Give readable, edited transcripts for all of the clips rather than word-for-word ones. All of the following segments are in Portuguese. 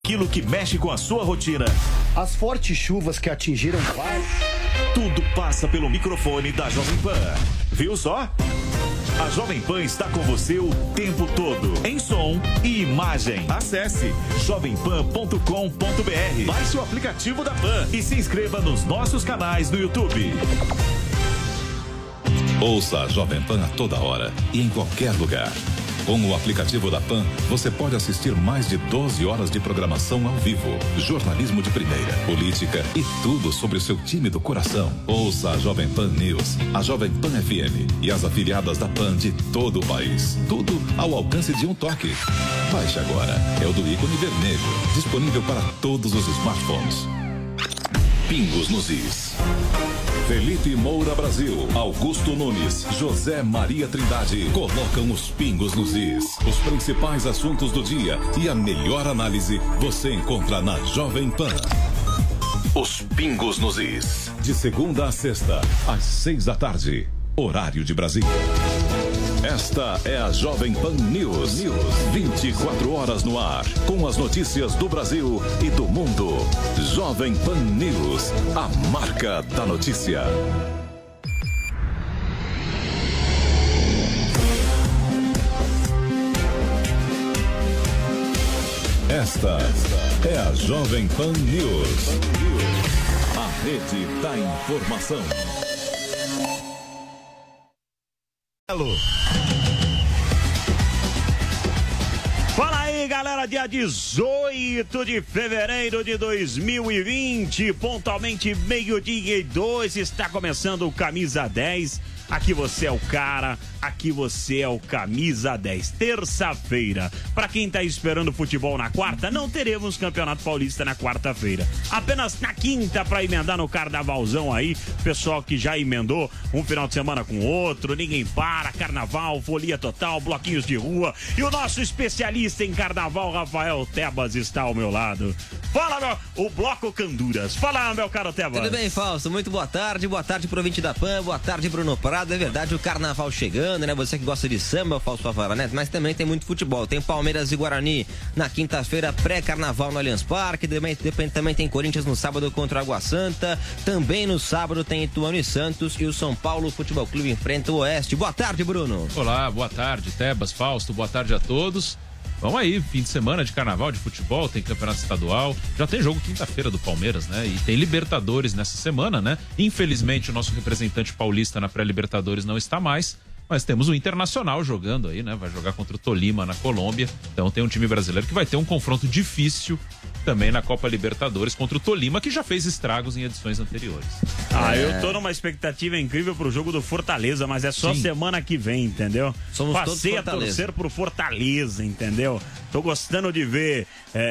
aquilo que mexe com a sua rotina. As fortes chuvas que atingiram tudo passa pelo microfone da Jovem Pan. Viu só? A Jovem Pan está com você o tempo todo, em som e imagem. Acesse jovempan.com.br, baixe o aplicativo da Pan e se inscreva nos nossos canais no YouTube. Ouça a Jovem Pan a toda hora e em qualquer lugar. Com o aplicativo da PAN, você pode assistir mais de 12 horas de programação ao vivo, jornalismo de primeira, política e tudo sobre o seu time do coração. Ouça a Jovem Pan News, a Jovem Pan FM e as afiliadas da PAN de todo o país. Tudo ao alcance de um toque. Baixe agora, é o do ícone vermelho, disponível para todos os smartphones. Pingos nos Is. Felipe Moura Brasil, Augusto Nunes, José Maria Trindade colocam os pingos nos is. Os principais assuntos do dia e a melhor análise você encontra na Jovem Pan. Os pingos nos is. De segunda a sexta, às 6 da tarde, horário de Brasília. Esta é a Jovem Pan News. 24 horas no ar, com as notícias do Brasil e do mundo. Jovem Pan News, a marca da notícia. Esta é a Jovem Pan News. A rede da informação. Alô. Fala aí, galera, dia 18 de fevereiro de 2020, pontualmente 12:02, está começando o Camisa 10. Aqui você é o cara, aqui você é o Camisa 10. Terça-feira. Pra quem tá esperando futebol na quarta, não teremos Campeonato Paulista na quarta-feira. Apenas na quinta pra emendar no carnavalzão aí. Pessoal que já emendou um final de semana com outro, ninguém para, carnaval, folia total, bloquinhos de rua. E o nosso especialista em carnaval, Rafael Tebas, está ao meu lado. Fala, o Bloco Canduras. Fala, meu caro Tebas. Tudo bem, Fausto? Muito boa tarde pro ouvinte da PAN, boa tarde, Bruno Prado. É verdade, o carnaval chegando, né? Você que gosta de samba, Fausto Favara, né? Mas também tem muito futebol. Tem Palmeiras e Guarani na quinta-feira, pré-carnaval no Allianz Parque. Também tem Corinthians no sábado contra o Água Santa. Também no sábado tem Ituano e Santos. E o São Paulo Futebol Clube enfrenta o Oeste. Boa tarde, Bruno. Olá, boa tarde, Tebas, Fausto. Boa tarde a todos. Vamos aí, fim de semana de carnaval, de futebol, tem campeonato estadual, já tem jogo quinta-feira do Palmeiras, né? E tem Libertadores nessa semana, né? Infelizmente o nosso representante paulista na pré-Libertadores não está mais, mas temos o Internacional jogando aí, né? Vai jogar contra o Tolima na Colômbia, então tem um time brasileiro que vai ter um confronto difícil também na Copa Libertadores contra o Tolima, que já fez estragos em edições anteriores. Eu tô numa expectativa incrível pro jogo do Fortaleza, mas é só semana que vem, entendeu? Passei a torcer pro Fortaleza, entendeu? Tô gostando de ver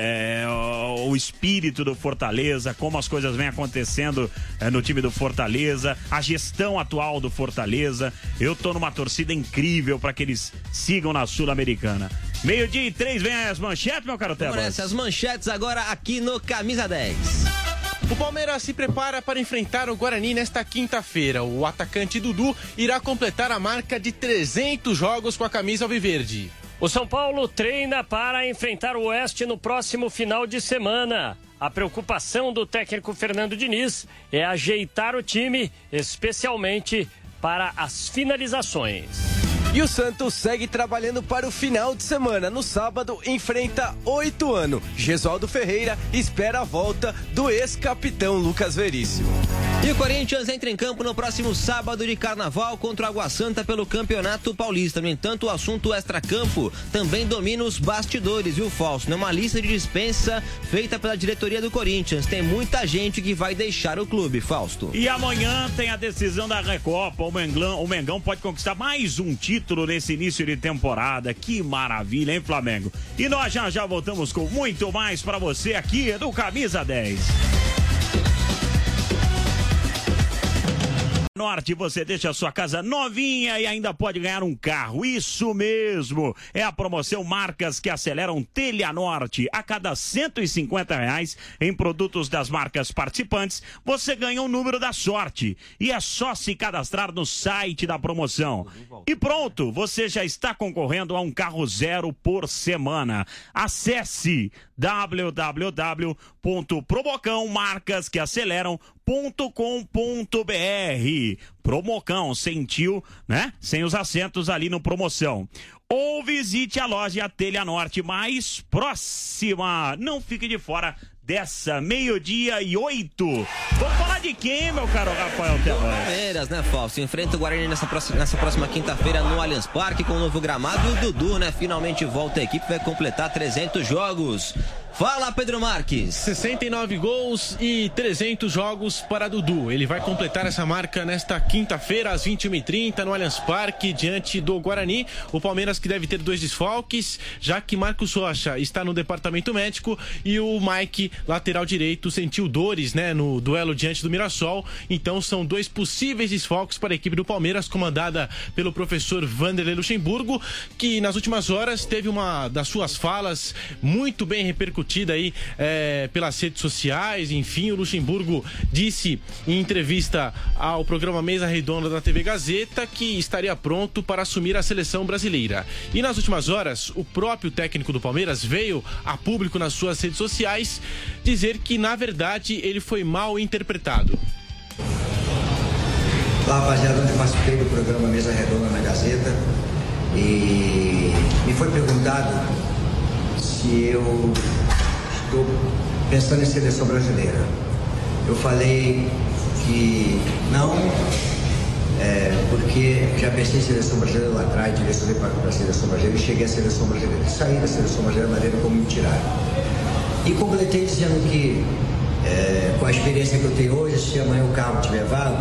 o espírito do Fortaleza, como as coisas vêm acontecendo no time do Fortaleza, a gestão atual do Fortaleza. Eu tô numa torcida incrível para que eles sigam na Sul-Americana. 12:03, vem as manchetes, meu caro Tebas. As manchetes agora aqui no Camisa 10. O Palmeiras se prepara para enfrentar o Guarani nesta quinta-feira. O atacante Dudu irá completar a marca de 300 jogos com a camisa alviverde. O São Paulo treina para enfrentar o Oeste no próximo final de semana. A preocupação do técnico Fernando Diniz é ajeitar o time, especialmente para as finalizações. E o Santos segue trabalhando para o final de semana. No sábado, enfrenta 8 anos. Gesualdo Ferreira espera a volta do ex-capitão Lucas Veríssimo. E o Corinthians entra em campo no próximo sábado de carnaval contra o Água Santa pelo Campeonato Paulista. No entanto, o assunto extracampo também domina os bastidores, viu, Fausto? É uma lista de dispensa feita pela diretoria do Corinthians. Tem muita gente que vai deixar o clube, Fausto. E amanhã tem a decisão da Recopa. O Mengão pode conquistar mais um título nesse início de temporada. Que maravilha, hein, Flamengo? E nós já voltamos com muito mais pra você aqui do Camisa 10. Norte, você deixa a sua casa novinha e ainda pode ganhar um carro. Isso mesmo, é a promoção Marcas que Aceleram Telha Norte. A cada R$150 em produtos das marcas participantes, você ganha um número da sorte. E é só se cadastrar no site da promoção. E pronto, você já está concorrendo a um carro zero por semana. Acesse www.promocãomarcasqueaceleram.com.br. Promocão, sentiu, né? Sem os acentos ali no promoção. Ou visite a loja Telha Norte mais próxima. Não fique de fora dessa 12:08. Vamos falar de quem, meu caro Rafael Tebas? Palmeiras, né, Fausto? Enfrenta o Guarani nessa próxima quinta-feira no Allianz Parque com o novo gramado. E o Dudu, né, finalmente volta à equipe, vai completar 300 jogos. Fala, Pedro Marques. 69 gols e 300 jogos para Dudu. Ele vai completar essa marca nesta quinta-feira, às 21h30, no Allianz Parque, diante do Guarani. O Palmeiras que deve ter 2 desfalques, já que Marcos Rocha está no departamento médico e o Mike, lateral direito, sentiu dores, né, no duelo diante do Mirassol. Então são 2 possíveis desfalques para a equipe do Palmeiras, comandada pelo professor Vanderlei Luxemburgo, que nas últimas horas teve uma das suas falas muito bem repercutida aí pelas redes sociais. Enfim, o Luxemburgo disse em entrevista ao programa Mesa Redonda da TV Gazeta que estaria pronto para assumir a seleção brasileira. E nas últimas horas, o próprio técnico do Palmeiras veio a público nas suas redes sociais dizer que, na verdade, ele foi mal interpretado. Olá, rapaziada, ontem participei do programa Mesa Redonda na Gazeta e me foi perguntado se eu estou pensando em seleção brasileira. Eu falei que não, porque já pensei em seleção brasileira lá atrás, direcionei para a seleção brasileira e cheguei à seleção brasileira. Saí da seleção brasileira da maneira como me tiraram. E completei dizendo que, com a experiência que eu tenho hoje, se amanhã o carro estiver vago,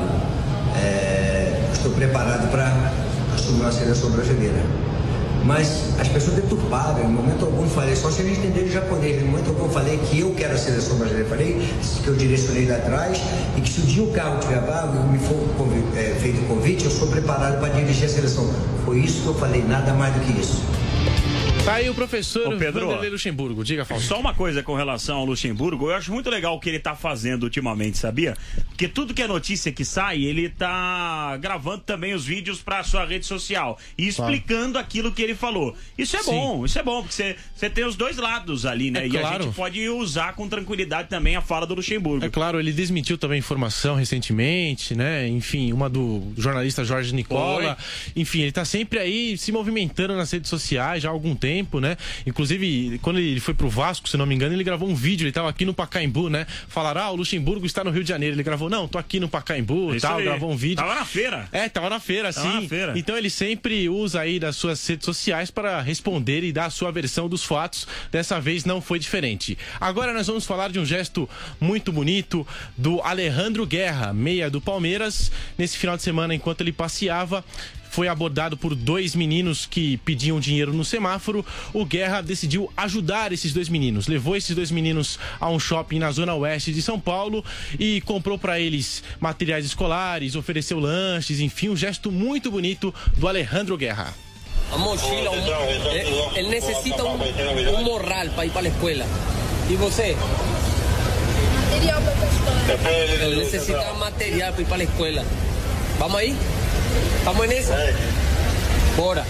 estou preparado para assumir uma seleção brasileira. Mas as pessoas deturparam, em momento algum falei, só se eles entenderem japonês, em momento algum falei que eu quero a seleção brasileira, falei que eu direcionei lá atrás e que se um dia o carro estiver vago e me for feito o convite, eu sou preparado para dirigir a seleção. Foi isso que eu falei, nada mais do que isso. Tá aí o professor Pedro, Vanderlei Luxemburgo. Diga, Fausto. Só uma coisa com relação ao Luxemburgo, eu acho muito legal o que ele tá fazendo ultimamente, sabia? Porque tudo que é notícia que sai, ele tá gravando também os vídeos pra sua rede social e explicando aquilo que ele falou. Isso é bom, porque você tem os dois lados ali, né? E a gente pode usar com tranquilidade também a fala do Luxemburgo. É claro, ele desmentiu também informação recentemente, né? Enfim, uma do jornalista Jorge Nicola. Enfim, ele tá sempre aí se movimentando nas redes sociais já há algum tempo, né? Inclusive, quando ele foi pro Vasco, se não me engano, ele gravou um vídeo, ele tava aqui no Pacaembu, né? Falaram, o Luxemburgo está no Rio de Janeiro. Ele gravou, não, tô aqui no Pacaembu e tal, gravou um vídeo. Tava na feira. Tava na feira, sim. Então ele sempre usa aí das suas redes sociais para responder e dar a sua versão dos fatos. Dessa vez não foi diferente. Agora nós vamos falar de um gesto muito bonito do Alejandro Guerra, meia do Palmeiras. Nesse final de semana, enquanto ele passeava, foi abordado por 2 meninos que pediam dinheiro no semáforo. O Guerra decidiu ajudar esses 2 meninos. Levou esses 2 meninos a um shopping na zona oeste de São Paulo e comprou para eles materiais escolares, ofereceu lanches, enfim, um gesto muito bonito do Alejandro Guerra. A mochila, ele necessita um morral para ir para a escola. E você? Material para ir para a escola. Ele necessita material para ir para a escola. Vamos aí? Vamos nessa? Bora!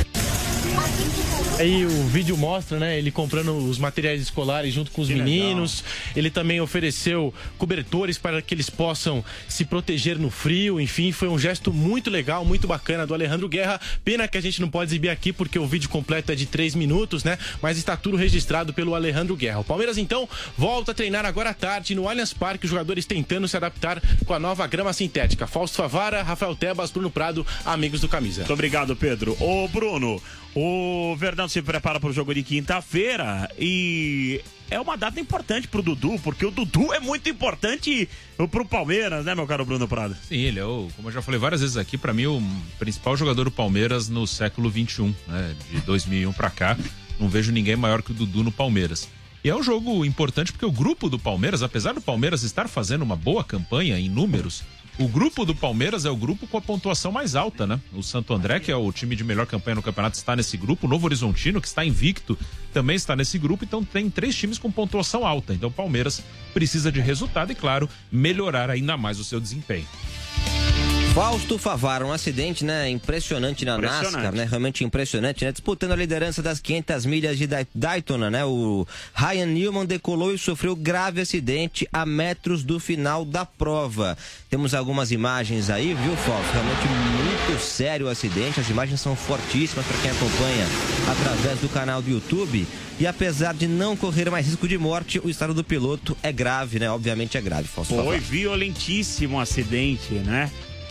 Aí o vídeo mostra, né, ele comprando os materiais escolares junto com os meninos. Legal. Ele também ofereceu cobertores para que eles possam se proteger no frio. Enfim, foi um gesto muito legal, muito bacana do Alejandro Guerra. Pena que a gente não pode exibir aqui porque o vídeo completo é de 3 minutos, né? Mas está tudo registrado pelo Alejandro Guerra. O Palmeiras, então, volta a treinar agora à tarde no Allianz Parque, os jogadores tentando se adaptar com a nova grama sintética. Fausto Favara, Rafael Tebas, Bruno Prado, amigos do Camisa. Muito obrigado, Pedro. Ô, Bruno, o Verdão se prepara para o jogo de quinta-feira e é uma data importante pro Dudu, porque o Dudu é muito importante pro Palmeiras, né, meu caro Bruno Prado? Sim, ele é, como eu já falei várias vezes aqui, pra mim o principal jogador do Palmeiras no século XXI, né, de 2001 pra cá. Não vejo ninguém maior que o Dudu no Palmeiras. E é um jogo importante porque o grupo do Palmeiras, apesar do Palmeiras estar fazendo uma boa campanha em números, O grupo do Palmeiras é o grupo com a pontuação mais alta, né? O Santo André, que é o time de melhor campanha no campeonato, está nesse grupo. O Novo Horizontino, que está invicto, também está nesse grupo. Então tem 3 times com pontuação alta. Então o Palmeiras precisa de resultado e, claro, melhorar ainda mais o seu desempenho. Fausto Favaro, um acidente, né, impressionante na NASCAR, né, realmente impressionante, né, disputando a liderança das 500 milhas de Daytona, né, o Ryan Newman decolou e sofreu grave acidente a metros do final da prova. Temos algumas imagens aí, viu, Fausto? Realmente muito sério o acidente, as imagens são fortíssimas para quem acompanha através do canal do YouTube. E apesar de não correr mais risco de morte, o estado do piloto é grave, né, obviamente é grave, Fausto Favaro. Foi violentíssimo o acidente, né?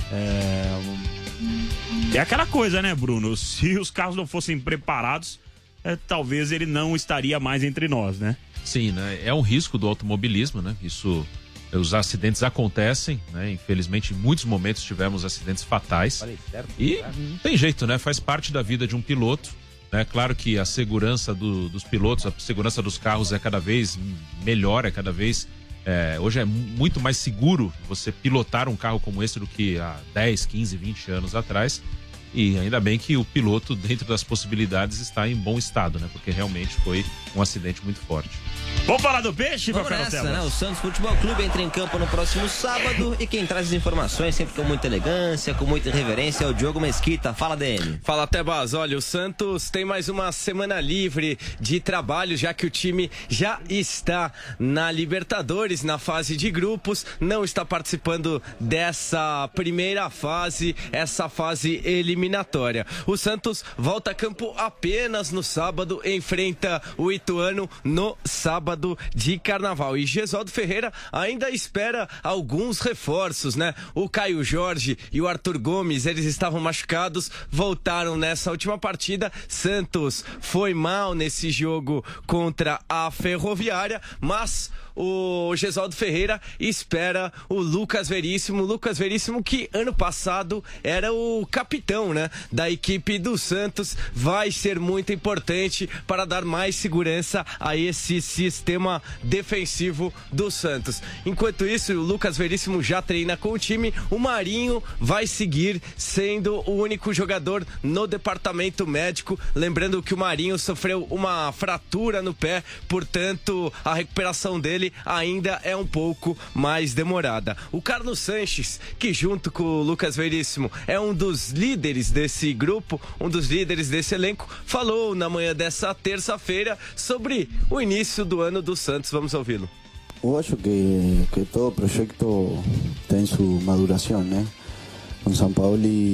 É aquela coisa, né, Bruno? Se os carros não fossem preparados, talvez ele não estaria mais entre nós, né? Sim, né? É um risco do automobilismo, né? Isso, os acidentes acontecem, né? Infelizmente, em muitos momentos tivemos acidentes fatais. E não tem jeito, né? Faz parte da vida de um piloto. É claro que a segurança dos pilotos, a segurança dos carros é cada vez melhor, é cada vez... hoje é muito mais seguro você pilotar um carro como esse do que há 10, 15, 20 anos atrás. E ainda bem que o piloto, dentro das possibilidades, está em bom estado, né? Porque realmente foi um acidente muito forte. Vamos falar do peixe, Vamos nessa, né? O Santos Futebol Clube entra em campo no próximo sábado e quem traz as informações sempre com muita elegância, com muita irreverência é o Diogo Mesquita. Fala, DM. Fala, Tebas. Olha, o Santos tem mais uma semana livre de trabalho, já que o time já está na Libertadores, na fase de grupos, não está participando dessa primeira fase, essa fase eliminatória. O Santos volta a campo apenas no sábado, enfrenta o Ituano no sábado de Carnaval. E Gesualdo Ferreira ainda espera alguns reforços, né? O Caio Jorge e o Arthur Gomes, eles estavam machucados, voltaram nessa última partida. Santos foi mal nesse jogo contra a Ferroviária, mas o Gesualdo Ferreira espera o Lucas Veríssimo, que ano passado era o capitão, né, da equipe do Santos, vai ser muito importante para dar mais segurança a esse sistema defensivo do Santos. Enquanto isso, o Lucas Veríssimo já treina com o time, o Marinho vai seguir sendo o único jogador no departamento médico, lembrando que o Marinho sofreu uma fratura no pé, portanto a recuperação dele ainda é um pouco mais demorada. O Carlos Sanches, que junto com o Lucas Veríssimo é um dos líderes desse grupo, um dos líderes desse elenco, falou na manhã dessa terça-feira sobre o início do ano do Santos. Vamos ouvi-lo. Eu acho que todo projeto tem sua maduração, né? Com São Paulo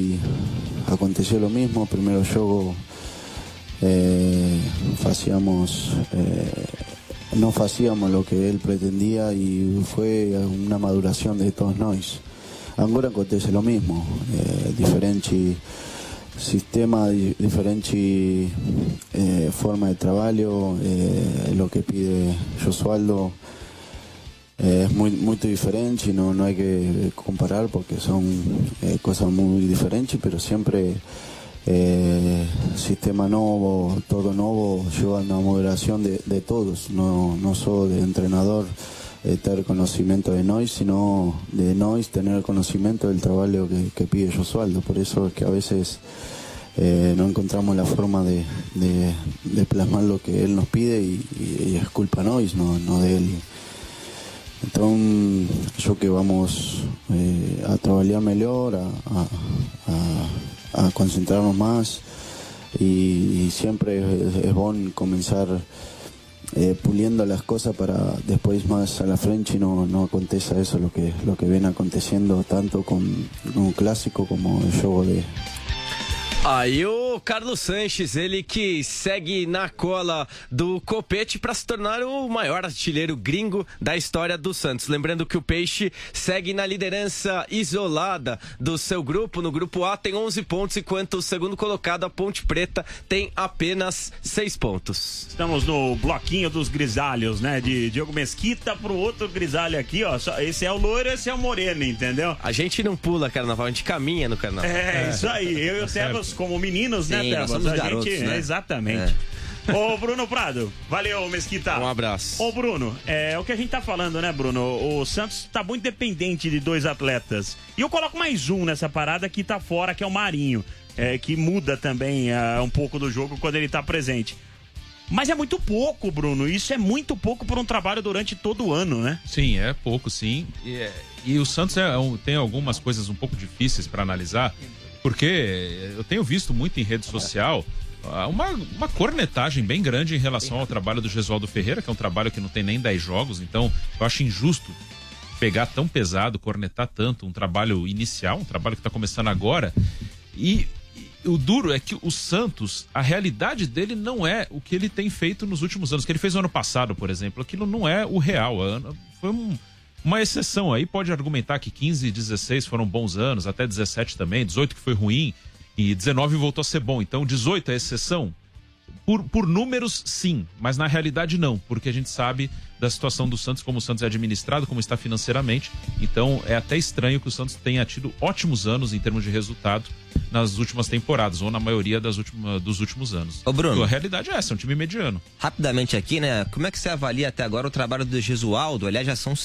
aconteceu o mesmo. O primeiro jogo no hacíamos lo que él pretendía y fue una maduración de todos nosotros. Ahora acontece lo mismo, diferente sistema, diferente forma de trabajo, lo que pide Gesualdo es muy diferente y no hay que comparar porque son cosas muy diferentes, pero siempre sistema nuevo, todo nuevo, lleva una moderación de todos, no solo de entrenador tener conocimiento de nosotros, sino de nosotros tener conocimiento del trabajo que pide Gesualdo. Por eso es que a veces no encontramos la forma de plasmar lo que él nos pide y es culpa nosotros, no de él. Entonces yo que vamos a trabajar mejor, a concentrarnos más y siempre es bueno comenzar puliendo las cosas para después más a la frente y no aconteça eso lo que viene aconteciendo tanto con un clásico como el juego de... Aí o Carlos Sanches, ele que segue na cola do Copete para se tornar o maior artilheiro gringo da história do Santos. Lembrando que o Peixe segue na liderança isolada do seu grupo. No grupo A tem 11 pontos, enquanto o segundo colocado, a Ponte Preta, tem apenas 6 pontos. Estamos no bloquinho dos grisalhos, né? De Diogo Mesquita pro outro grisalho aqui, ó. Esse é o loiro, esse é o moreno, entendeu? A gente não pula carnaval, a gente caminha no carnaval. Isso aí. Eu e o Sebas como meninos, sim, né, Tebas? Nós somos garotos, gente, né? Exatamente. Ô, Bruno Prado, valeu, Mesquita. Um abraço. Ô, Bruno, é o que a gente tá falando, né, Bruno? O Santos tá muito dependente de 2 atletas. E eu coloco mais um nessa parada que tá fora, que é o Marinho. Que muda também um pouco do jogo quando ele tá presente. Mas é muito pouco, Bruno. Isso é muito pouco por um trabalho durante todo o ano, né? Sim, é pouco, sim. E o Santos tem algumas coisas um pouco difíceis para analisar, porque eu tenho visto muito em rede social uma cornetagem bem grande em relação ao trabalho do Gesualdo Ferreira, que é um trabalho que não tem nem 10 jogos, então eu acho injusto pegar tão pesado, cornetar tanto um trabalho inicial, um trabalho que está começando agora. E o duro é que o Santos, a realidade dele não é o que ele tem feito nos últimos anos. O que ele fez no ano passado, por exemplo, aquilo não é o real. Foi uma exceção. Aí pode argumentar que 15 e 16 foram bons anos, até 17 também, 18 que foi ruim e 19 voltou a ser bom. Então 18 é exceção? Por números, sim, mas na realidade não, porque a gente sabe da situação do Santos, como o Santos é administrado, como está financeiramente. Então é até estranho que o Santos tenha tido ótimos anos em termos de resultado nas últimas temporadas, ou na maioria dos últimos anos. Ô, Bruno, a realidade é essa, é um time mediano. Rapidamente aqui, né? Como é que você avalia até agora o trabalho do Gesualdo? Aliás, já são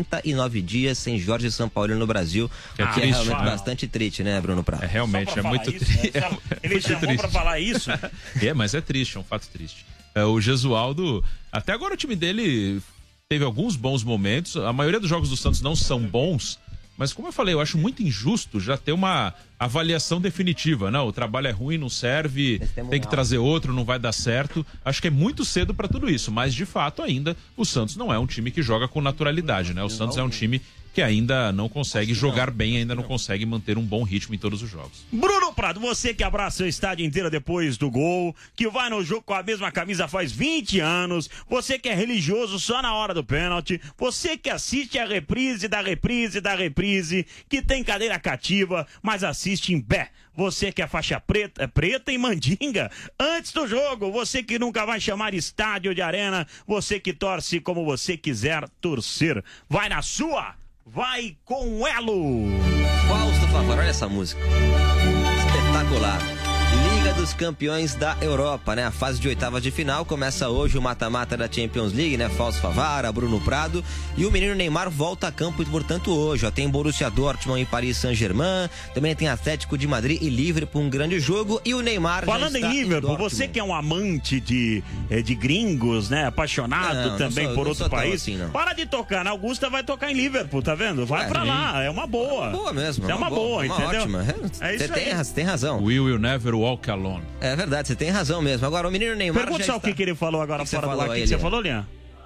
69 dias sem Jorge Sampaoli no Brasil, que é realmente bastante triste, né, Bruno Prado? Realmente, é muito triste. Ele chamou pra falar isso? Mas é triste, é um fato triste. O Gesualdo, até agora o time dele teve alguns bons momentos, a maioria dos jogos do Santos não são bons, mas como eu falei, eu acho muito injusto já ter uma avaliação definitiva. Não, o trabalho é ruim, não serve, tem que trazer outro, não vai dar certo. Acho que é muito cedo para tudo isso, mas de fato ainda o Santos não é um time que joga com naturalidade, né? O Santos é um time que ainda não consegue jogar bem, ainda não consegue manter um bom ritmo em todos os jogos. Bruno Prado, você que abraça o estádio inteiro depois do gol, que vai no jogo com a mesma camisa faz 20 anos, você que é religioso só na hora do pênalti, você que assiste a reprise da reprise da reprise, que tem cadeira cativa, mas assiste em pé. Você que é faixa preta e mandinga antes do jogo, você que nunca vai chamar estádio de arena, você que torce como você quiser torcer. Vai na sua! Vai com o Elo! Fausto Favaro, olha essa música. Espetacular. Liga dos Campeões da Europa, né? A fase de oitavas de final começa hoje o mata-mata da Champions League, né? Fausto Favara, Bruno Prado e o menino Neymar volta a campo, portanto, hoje. Ó, tem Borussia Dortmund e Paris Saint-Germain, também tem Atlético de Madrid e Liverpool, um grande jogo, e o Neymar falando já está em Liverpool, você que é um amante de gringos, né? Apaixonado também por outro país, assim, para de tocar, na Augusta vai tocar em Liverpool, tá vendo? Vai pra lá, é uma boa. Boa mesmo. É uma boa, entendeu? Ótima. Você tem razão. We will never walk alone. É verdade, você tem razão mesmo. Agora, o menino Neymar. Pergunta só o que ele falou agora fora do ar. O que você falou, Lian?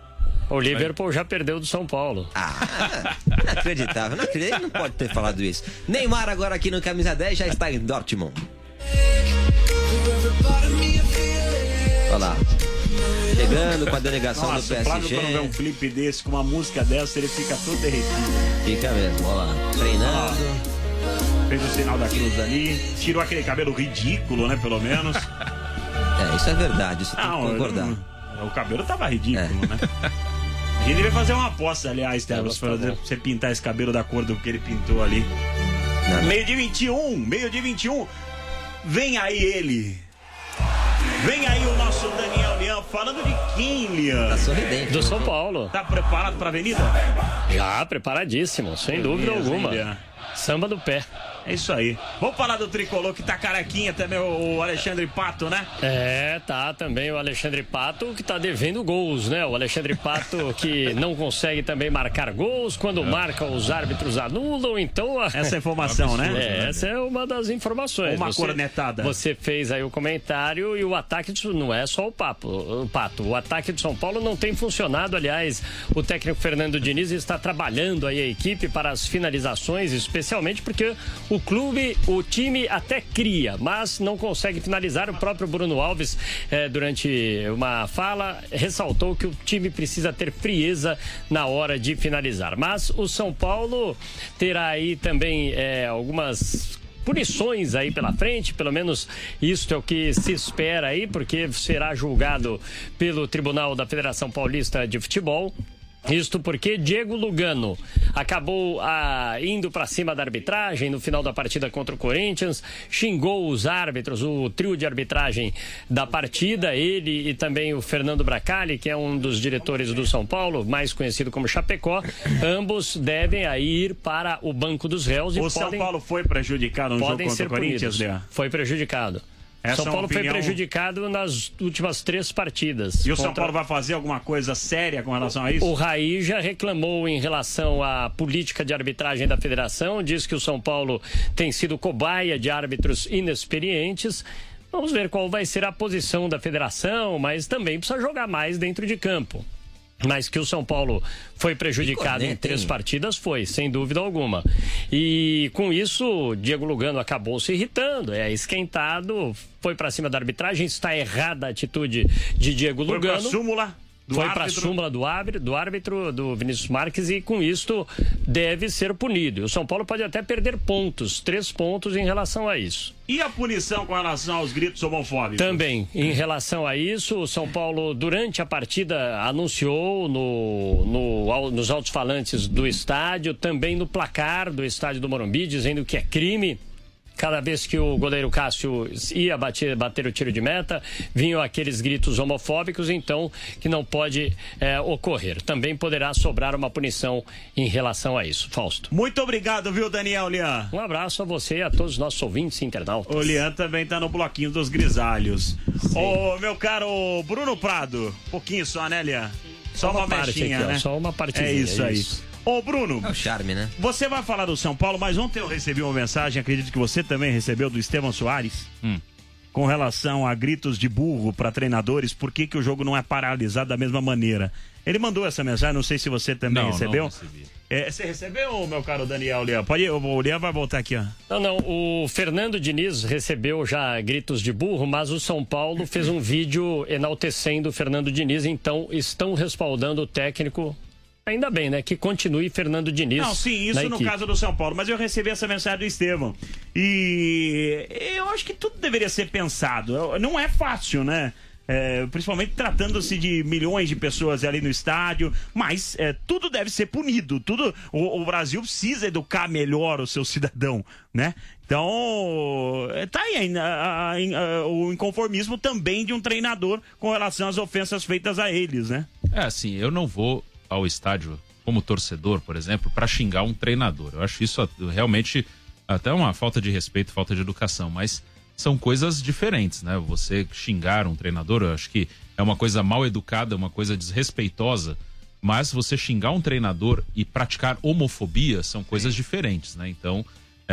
O Liverpool já perdeu do São Paulo. Inacreditável. Ele não pode ter falado isso. Neymar agora aqui no Camisa 10 já está em Dortmund. Olha lá. Chegando com a delegação do PSG. Claro, quando vê um clipe desse, com uma música dessa, ele fica todo derretido. Fica mesmo, olha lá. Treinando. Fez o sinal da cruz ali, tirou aquele cabelo ridículo, né, pelo menos. Isso é verdade, isso tem que concordar. O cabelo tava ridículo, né? A gente devia fazer uma aposta, aliás, Tebas, pra você pintar esse cabelo da cor do que ele pintou ali. Meio de 21. Vem aí ele. Vem aí o nosso Daniel Lian, falando de quem, Lian? Tá sorridente. Do São Paulo. Tá preparado pra avenida? Já, preparadíssimo, sem dúvida alguma. Samba do pé. É isso aí. Vamos falar do tricolor que tá carequinha também, o Alexandre Pato, né? Tá também o Alexandre Pato que tá devendo gols, né? O Alexandre Pato que não consegue também marcar gols, quando marca os árbitros anulam, então... Essa informação, né? Essa é uma das informações. Uma cornetada. Você fez aí o comentário e o ataque não é só o Pato. O ataque do São Paulo não tem funcionado, aliás, o técnico Fernando Diniz está trabalhando aí a equipe para as finalizações, especialmente porque o time até cria, mas não consegue finalizar. O próprio Bruno Alves, durante uma fala, ressaltou que o time precisa ter frieza na hora de finalizar. Mas o São Paulo terá aí também algumas punições aí pela frente, pelo menos isso é o que se espera aí, porque será julgado pelo Tribunal da Federação Paulista de Futebol. Isto porque Diego Lugano acabou indo para cima da arbitragem no final da partida contra o Corinthians, xingou os árbitros, o trio de arbitragem da partida, ele e também o Fernando Bracali, que é um dos diretores do São Paulo, mais conhecido como Chapecó. Ambos devem ir para o banco dos réus. O São Paulo foi prejudicado no jogo contra o Corinthians, Leandro? Foi prejudicado. São Paulo foi prejudicado nas últimas 3 partidas. E o São Paulo vai fazer alguma coisa séria com relação a isso? O Raí já reclamou em relação à política de arbitragem da federação, diz que o São Paulo tem sido cobaia de árbitros inexperientes. Vamos ver qual vai ser a posição da federação, mas também precisa jogar mais dentro de campo. Mas que o São Paulo foi prejudicado em 3 partidas, foi, sem dúvida alguma. E com isso, Diego Lugano acabou se irritando, esquentado, foi para cima da arbitragem. Está errada a atitude de Diego Lugano. Foi para a súmula do árbitro, do Vinícius Marques, e com isto deve ser punido. O São Paulo pode até perder pontos, 3 pontos em relação a isso. E a punição com relação aos gritos homofóbicos? Também, em relação a isso, o São Paulo, durante a partida, anunciou nos alto-falantes do estádio, também no placar do estádio do Morumbi, dizendo que é crime. Cada vez que o goleiro Cássio ia bater o tiro de meta, vinham aqueles gritos homofóbicos, então que não pode ocorrer. Também poderá sobrar uma punição em relação a isso. Fausto. Muito obrigado, viu, Daniel Lian? Um abraço a você e a todos os nossos ouvintes e internautas. O Lian também está no bloquinho dos grisalhos. Ô, meu caro Bruno Prado, pouquinho só, né, Lian? Só uma mechinha, aqui, né? Só uma partezinha. É isso aí. Ô, Bruno. É o charme, né? Você vai falar do São Paulo, mas ontem eu recebi uma mensagem, acredito que você também recebeu, do Estevão Soares, com relação a gritos de burro para treinadores, por que o jogo não é paralisado da mesma maneira. Ele mandou essa mensagem, não sei se você também recebeu. Não recebi. Você recebeu, meu caro Daniel Lian? Pode ir, o Lian vai voltar aqui, ó. Não, o Fernando Diniz recebeu já gritos de burro, mas o São Paulo fez um vídeo enaltecendo o Fernando Diniz, então estão respaldando o técnico. Ainda bem, né? Que continue Fernando Diniz. Não, sim, isso no caso do São Paulo. Mas eu recebi essa mensagem do Estevão. E eu acho que tudo deveria ser pensado. Não é fácil, né? Principalmente tratando-se de milhões de pessoas ali no estádio. Mas tudo deve ser punido. O Brasil precisa educar melhor o seu cidadão, né? Então, tá aí o inconformismo também de um treinador com relação às ofensas feitas a eles, né? Assim, eu não vou ao estádio como torcedor, por exemplo, para xingar um treinador. Eu acho isso realmente até uma falta de respeito, falta de educação, mas são coisas diferentes, né? Você xingar um treinador, eu acho que é uma coisa mal educada, uma coisa desrespeitosa, mas você xingar um treinador e praticar homofobia são coisas diferentes, né? Então,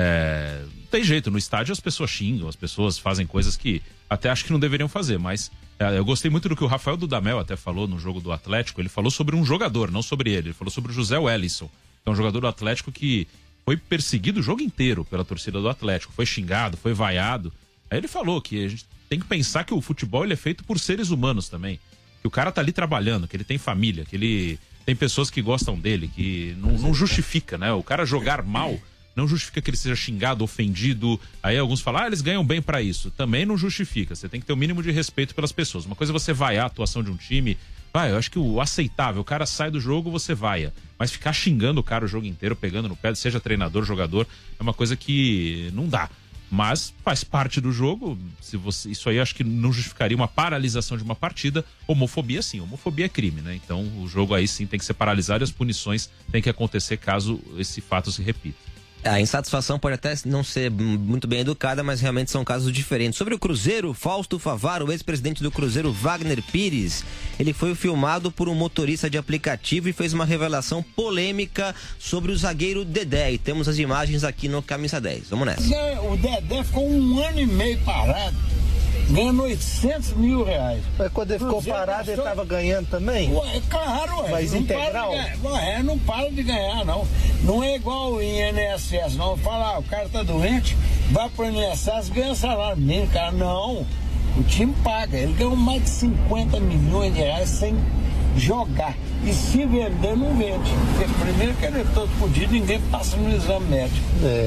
não tem jeito, no estádio as pessoas xingam, as pessoas fazem coisas que até acho que não deveriam fazer, mas eu gostei muito do que o Rafael Dudamel até falou no jogo do Atlético. Ele falou sobre um jogador, não sobre ele falou sobre o José Wellison, que é um jogador do Atlético que foi perseguido o jogo inteiro pela torcida do Atlético, foi xingado, foi vaiado. Aí ele falou que a gente tem que pensar que o futebol ele é feito por seres humanos também, que o cara tá ali trabalhando, que ele tem família, que ele tem pessoas que gostam dele, que não justifica, né? O cara jogar mal não justifica que ele seja xingado, ofendido. Aí alguns falam, eles ganham bem pra isso. Também não justifica. Você tem que ter o mínimo de respeito pelas pessoas. Uma coisa é você vaiar a atuação de um time. Eu acho que o aceitável, o cara sai do jogo, você vaia. Mas ficar xingando o cara o jogo inteiro, pegando no pé, seja treinador, jogador, é uma coisa que não dá. Mas faz parte do jogo. Isso aí acho que não justificaria uma paralisação de uma partida. Homofobia sim, homofobia é crime, né? Então o jogo aí sim tem que ser paralisado e as punições têm que acontecer caso esse fato se repita. A insatisfação pode até não ser muito bem educada, mas realmente são casos diferentes. Sobre o Cruzeiro, Fausto Favaro, o ex-presidente do Cruzeiro, Wagner Pires, ele foi filmado por um motorista de aplicativo e fez uma revelação polêmica sobre o zagueiro Dedé. E temos as imagens aqui no Camisa 10. Vamos nessa. O Dedé ficou 1 ano e meio parado, ganhando 800 mil reais. Mas quando ele ficou parado, ele estava ganhando também? Claro, mas integral? Não para de ganhar, não. Não é igual o INSS, não. Fala, o cara tá doente, vai pro INSS, ganha salário mínimo, cara. Não, o time paga. Ele ganhou mais de 50 milhões de reais sem jogar. E se vender, não vende. Porque primeiro que ele é todo fodido, ninguém passa no exame médico.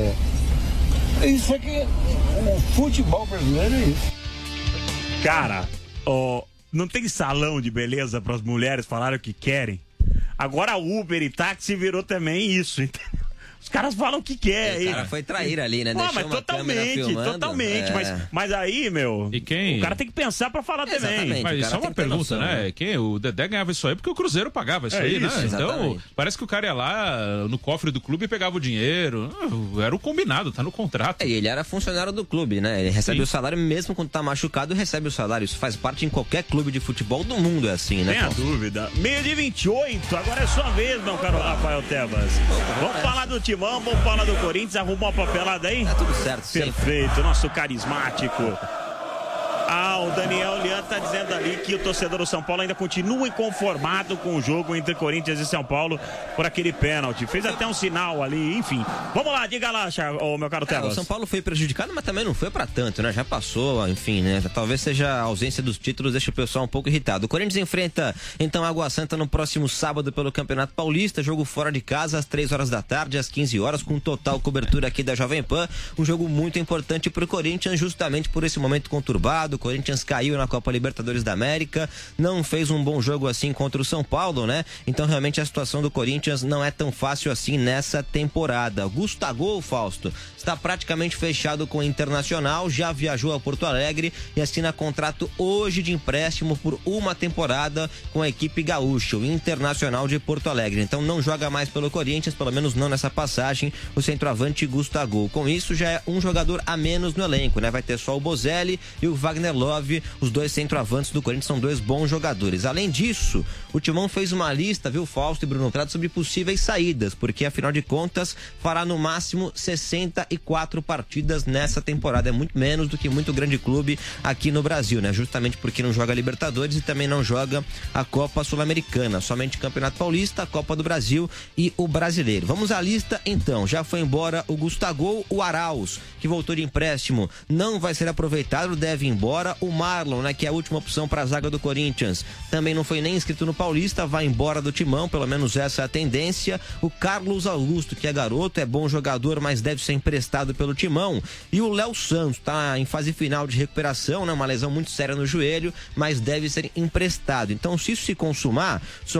Isso aqui, o futebol brasileiro é isso. Cara, não tem salão de beleza para as mulheres falarem o que querem? Agora Uber e táxi virou também isso, entendeu? Os caras falam o que quer. O cara foi trair ali, né? Não, mas totalmente. Mas aí, meu, e quem... o cara tem que pensar pra falar também. Mas só uma pergunta, né? O Dedé ganhava isso aí porque o Cruzeiro pagava isso aí, isso, né? exatamente. Então, parece que o cara ia lá no cofre do clube e pegava o dinheiro. Era o combinado, tá no contrato. E ele era funcionário do clube, né? Ele recebe o salário mesmo quando tá machucado, recebe o salário. Isso faz parte em qualquer clube de futebol do mundo, é assim, né? Sem a dúvida. 12h28, agora é sua vez, meu caro Rafael Tebas. Vamos falar do time. Vamos falar do Corinthians, arrumou a papelada aí? Tá tudo certo, perfeito, sempre. Nosso carismático. O Daniel Lian tá dizendo ali que o torcedor do São Paulo ainda continua inconformado com o jogo entre Corinthians e São Paulo por aquele pênalti. Fez até um sinal ali, enfim. Vamos lá, diga lá, meu caro Tebas. O São Paulo foi prejudicado, mas também não foi pra tanto, né? Já passou, enfim, né? Talvez seja a ausência dos títulos, deixa o pessoal um pouco irritado. O Corinthians enfrenta, então, a Água Santa no próximo sábado pelo Campeonato Paulista. Jogo fora de casa, às 3 horas da tarde, às 15 horas, com total cobertura aqui da Jovem Pan. Um jogo muito importante pro Corinthians, justamente por esse momento conturbado. O Corinthians caiu na Copa Libertadores da América, não fez um bom jogo assim contra o São Paulo, né? Então realmente a situação do Corinthians não é tão fácil assim nessa temporada. Gustavo, Fausto, está praticamente fechado com o Internacional, já viajou a Porto Alegre e assina contrato hoje de empréstimo por uma temporada com a equipe gaúcha, o Internacional de Porto Alegre. Então não joga mais pelo Corinthians, pelo menos não nessa passagem, o centroavante Gustavo. Com isso já é um jogador a menos no elenco, né? Vai ter só o Bozelli e o Wagner Love, os dois centroavantes do Corinthians são dois bons jogadores. Além disso, o Timão fez uma lista, viu, Fausto e Bruno Prado, sobre possíveis saídas, porque afinal de contas fará no máximo 64 partidas nessa temporada. É muito menos do que muito grande clube aqui no Brasil, né? Justamente porque não joga Libertadores e também não joga a Copa Sul-Americana, somente Campeonato Paulista, a Copa do Brasil e o Brasileiro. Vamos à lista então. Já foi embora o Gustavo, o Arauz, que voltou de empréstimo, não vai ser aproveitado, deve ir embora. O Marlon, né, que é a última opção para a zaga do Corinthians, também não foi nem inscrito no Paulista, vai embora do Timão, pelo menos essa é a tendência. O Carlos Augusto, que é garoto, é bom jogador, mas deve ser emprestado pelo Timão. E o Léo Santos está em fase final de recuperação, né, uma lesão muito séria no joelho, mas deve ser emprestado. Então, se isso se consumar,